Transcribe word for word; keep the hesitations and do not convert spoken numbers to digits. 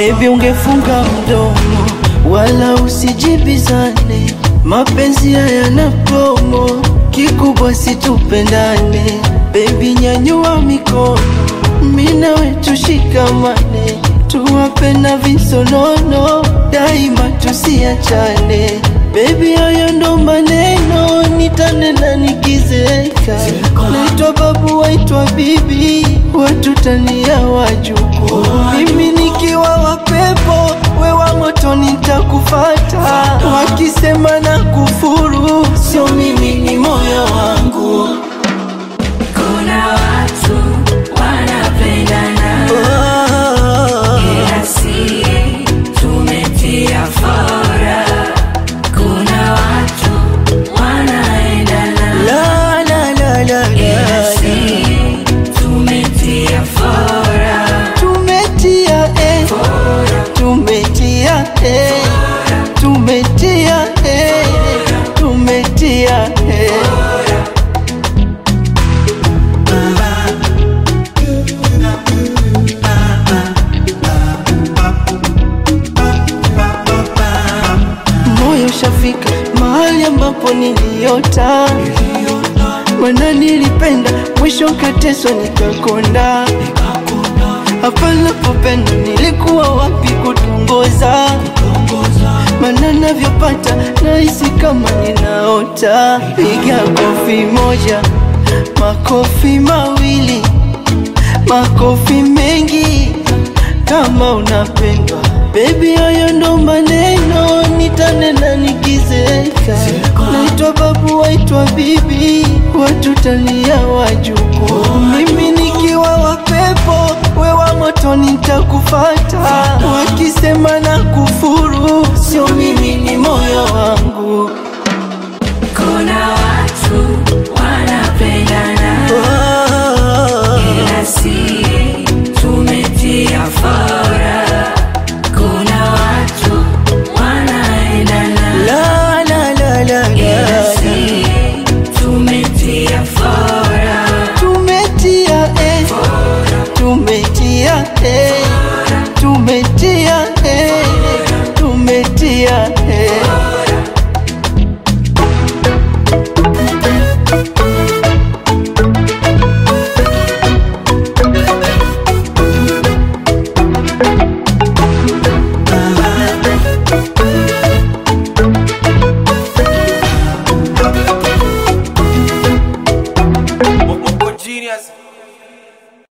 Baby ungefunga mdomo, wala usijibizane. Mapenzi hayana promo, kikubwa situpendane. Baby nyanyua mikono, mimi nawe tushikamane. Tuwape na visonono, daima tusiachane. Baby hayo ndo maneno, nitanena nikizeeka. Naitwa babu, waitwa bibi, watu tania wajuku. Mimi nikiwa wapepo, we wa moto nitakufata. Wakisema na kufuru, sio mimi ni moyo wangu. Kuna watu wanapendana, ila si tumetia fora. Kuna watu wanaendana, La la la la ila la, si tumetia fora. tumetia eh, tumetia eh, tumetia eh, tumetia eh. Moyo shafika mahali ambapo niliota, mana nilipenda mwisho nkateswa nikakonda. Hapa napopenda nilikuwa wapi kutongoza, mana navyopata nahisi kama ninaota. Piga kofi moja, makofi mawili, makofi mengi kama unapendwa. Baby hayo ndo maneno, nitanena nikizeeka. Naitwa babu, waitwa bibi, watu tania wajuku. Mimi nikiwa wapepo, we wa moto nitakufata. Wakisema na kufuru, sio mimi ni moyo wangu. Kuna watu wanapendana, ila si tumetia fora. Kuna watu wanaendana, La la la la ila la, si tumetia fora. tumetia eh, tumetia eh, tumetia eh, tumetia eh. Genius.